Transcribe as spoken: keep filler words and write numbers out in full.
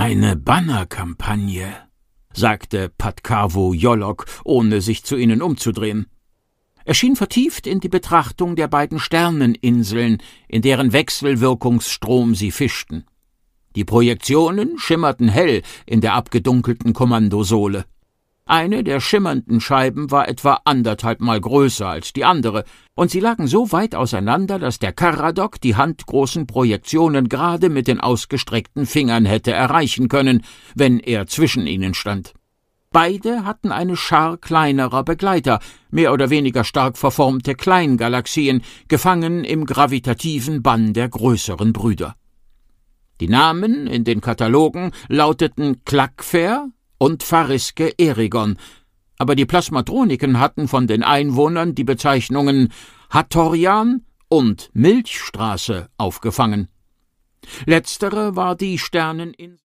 »Eine Bannerkampagne«, sagte Patkawo Jolok, ohne sich zu ihnen umzudrehen. Er schien vertieft in die Betrachtung der beiden Sterneninseln, in deren Wechselwirkungsstrom sie fischten. Die Projektionen schimmerten hell in der abgedunkelten Kommandosohle. Eine der schimmernden Scheiben war etwa anderthalb Mal größer als die andere, und sie lagen so weit auseinander, dass der Karadok die handgroßen Projektionen gerade mit den ausgestreckten Fingern hätte erreichen können, wenn er zwischen ihnen stand. Beide hatten eine Schar kleinerer Begleiter, mehr oder weniger stark verformte Kleingalaxien, gefangen im gravitativen Bann der größeren Brüder. Die Namen in den Katalogen lauteten Klakfer und Fariske Erigon, aber die Plasmatroniken hatten von den Einwohnern die Bezeichnungen Hattorian und Milchstraße aufgefangen. Letztere war die Sterneninsel